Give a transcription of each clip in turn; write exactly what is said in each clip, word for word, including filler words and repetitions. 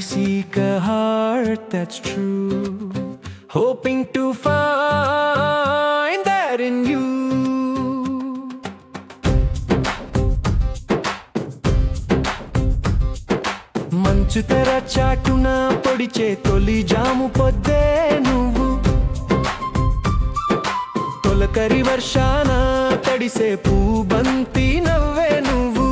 seek a heart that's true, hoping to find that in you. మంచు తెర చాటున పొడిచే తొలి జాము పొద్దే నువ్వు, తొలకరి వర్షాన తడిసే పూబంతి నవ్వే నువ్వు,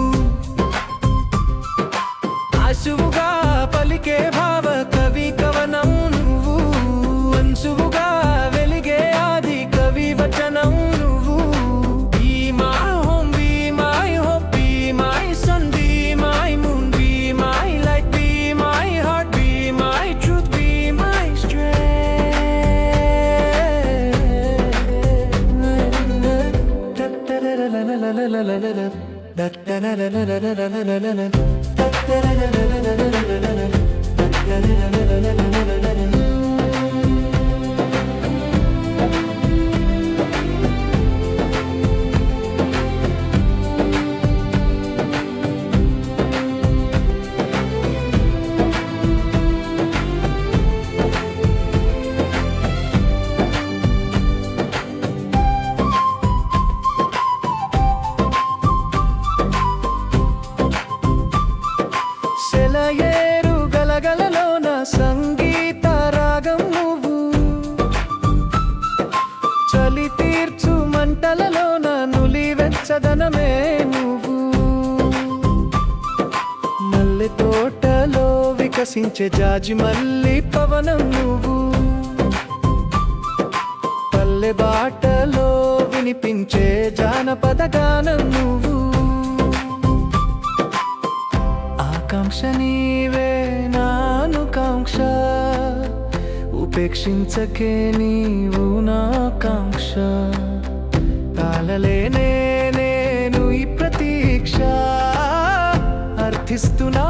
ఆశువుగా పలికే భావ కవి కవనం నువ్వు, అంశువుగా వెలిగే ఆది కవి వచనం నువ్వు. Be my home, be my hope, be my sun, be my moon, be my light, be my heart, be my truth, be my strength. సెలయేరు గలగలలోన సంగీత రాగం నువ్వు, చలి తీర్చు మంటలలోన నులి వెచ్చదనమే నువ్వు, మల్లె తోటలో వికసించే జాజి మల్లి పవనం నువ్వు, పల్లె బాటలో వినిపించే జానపద గానం నువ్వు. ఆకాంక్ష నీవే నానుకాంక్ష, ఉపేక్షించకే నీవు నాకాంక్ష, తాళలేనే నేను ఈ ప్రతీక్ష, అర్థిస్తున్నా